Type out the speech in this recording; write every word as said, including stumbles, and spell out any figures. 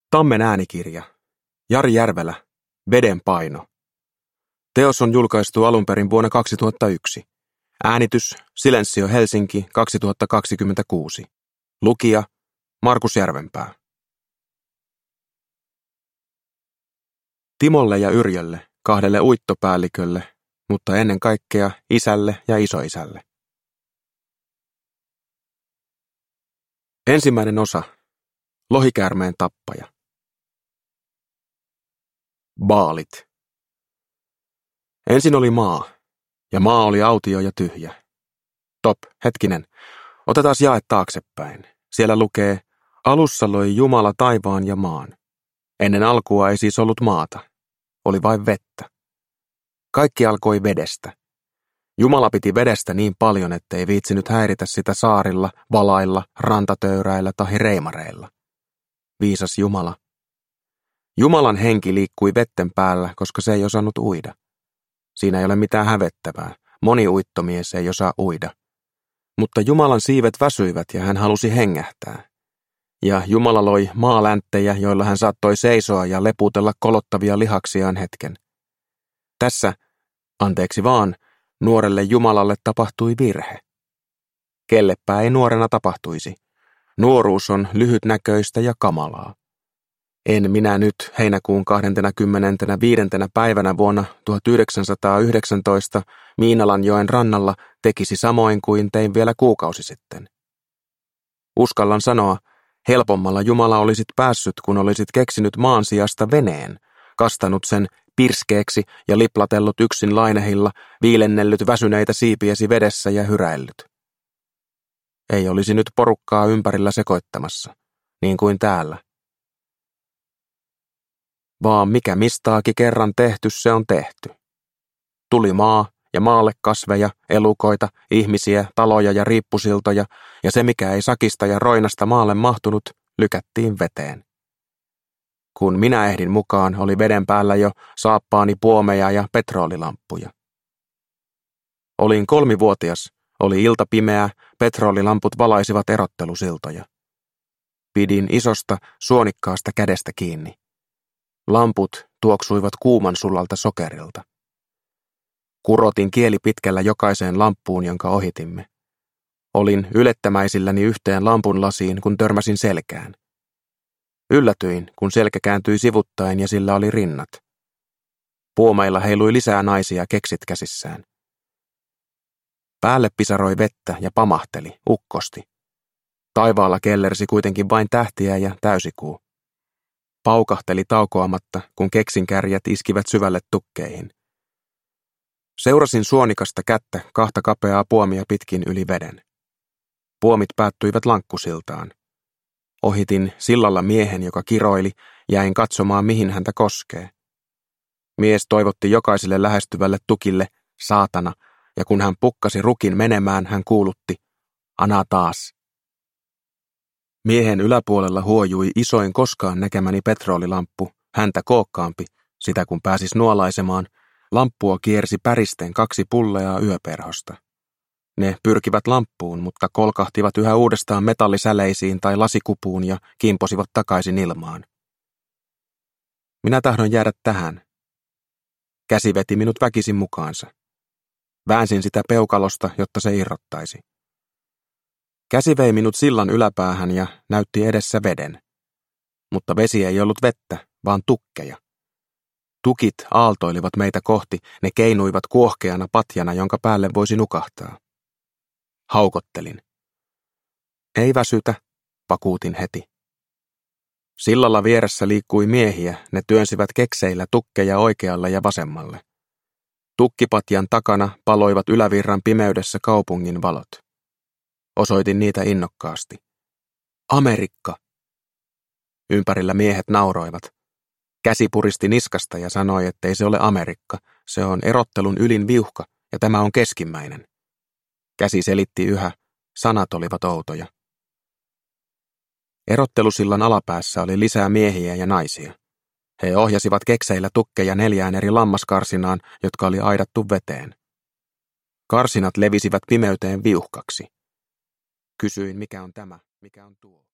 Tammen äänikirja. Jari Järvelä. Veden paino. Teos on julkaistu alun perin vuonna kaksituhattayksi. Äänitys Silensio Helsinki kaksituhattakaksikymmentäkuusi. Lukija Markus Järvenpää. Timolle ja Yrjölle, kahdelle uittopäällikölle, mutta ennen kaikkea isälle ja isoisälle. Ensimmäinen osa. Lohikäärmeen tappaja. Baalit. Ensin oli maa, ja maa oli autio ja tyhjä. Top, hetkinen, otetaan jae taaksepäin. Siellä lukee, alussa loi Jumala taivaan ja maan. Ennen alkua ei siis ollut maata, oli vain vettä. Kaikki alkoi vedestä. Jumala piti vedestä niin paljon, ettei viitsinyt häiritä sitä saarilla, valailla, rantatöyräillä tai reimareilla. Viisas Jumala. Jumalan henki liikkui vetten päällä, koska se ei osannut uida. Siinä ei ole mitään hävettävää. Moni uittomies ei osaa uida. Mutta Jumalan siivet väsyivät ja hän halusi hengähtää. Ja Jumala loi maalänttejä, joilla hän saattoi seisoa ja leputella kolottavia lihaksiaan hetken. Tässä, anteeksi vaan, nuorelle Jumalalle tapahtui virhe. Kellepä ei nuorena tapahtuisi. Nuoruus on lyhytnäköistä ja kamalaa. En minä nyt heinäkuun kahdeskymmenesviides päivänä vuonna tuhatyhdeksänsataayhdeksäntoista Miinalanjoen rannalla tekisi samoin kuin tein vielä kuukausi sitten. Uskallan sanoa, helpommalla Jumala olisit päässyt, kun olisit keksinyt maan sijasta veneen, kastanut sen pirskeeksi ja liplatellut yksin lainehilla, viilennellyt väsyneitä siipiesi vedessä ja hyräillyt. Ei olisi nyt porukkaa ympärillä sekoittamassa, niin kuin täällä. Vaan mikä mistaakin kerran tehty, se on tehty. Tuli maa ja maalle kasveja, elukoita, ihmisiä, taloja ja riippusiltoja, ja se mikä ei sakista ja roinasta maalle mahtunut, lykättiin veteen. Kun minä ehdin mukaan, oli veden päällä jo saappaani puomeja ja petrolilamppuja. Olin kolmivuotias, oli ilta pimeä, petrolilamput valaisivat erottelusiltoja. Pidin isosta, suonikkaasta kädestä kiinni. Lamput tuoksuivat kuuman sulalta sokerilta. Kurotin kieli pitkällä jokaiseen lamppuun, jonka ohitimme. Olin ylettämäisilläni yhteen lampun lasiin, kun törmäsin selkään. Yllätyin, kun selkä kääntyi sivuttain ja sillä oli rinnat. Puomeilla heilui lisää naisia keksit käsissään. Päälle pisaroi vettä ja pamahteli, ukkosti. Taivaalla kellersi kuitenkin vain tähtiä ja täysikuu. Paukahteli taukoamatta, kun keksin kärjät iskivät syvälle tukkeihin. Seurasin suonikasta kättä kahta kapeaa puomia pitkin yli veden. Puomit päättyivät lankkusiltaan. Ohitin sillalla miehen, joka kiroili, jäin katsomaan, mihin häntä koskee. Mies toivotti jokaiselle lähestyvälle tukille, saatana, ja kun hän pukkasi rukin menemään, hän kuulutti, ana taas. Miehen yläpuolella huojui isoin koskaan näkemäni petrolilamppu, häntä kookkaampi, sitä kun pääsis nuolaisemaan, lamppua kiersi päristen kaksi pulleaa yöperhosta. Ne pyrkivät lamppuun, mutta kolkahtivat yhä uudestaan metallisäleisiin tai lasikupuun ja kimposivat takaisin ilmaan. Minä tahdon jäädä tähän. Käsi veti minut väkisin mukaansa. Väänsin sitä peukalosta, jotta se irrottaisi. Käsi vei minut sillan yläpäähän ja näytti edessä veden. Mutta vesi ei ollut vettä, vaan tukkeja. Tukit aaltoilivat meitä kohti, ne keinuivat kuohkeana patjana, jonka päälle voisi nukahtaa. Haukottelin. Ei väsytä, vakuutin heti. Sillalla vieressä liikkui miehiä, ne työnsivät kekseillä tukkeja oikealle ja vasemmalle. Tukkipatjan takana paloivat ylävirran pimeydessä kaupungin valot. Osoitin niitä innokkaasti. Amerikka! Ympärillä miehet nauroivat. Käsi puristi niskasta ja sanoi, ettei se ole Amerikka, se on erottelun ylin viuhka ja tämä on keskimmäinen. Käsi selitti yhä, sanat olivat outoja. Erottelusillan alapäässä oli lisää miehiä ja naisia. He ohjasivat kekseillä tukkeja neljään eri lammaskarsinaan, jotka oli aidattu veteen. Karsinat levisivät pimeyteen viuhkaksi. Kysyin, mikä on tämä, mikä on tuo.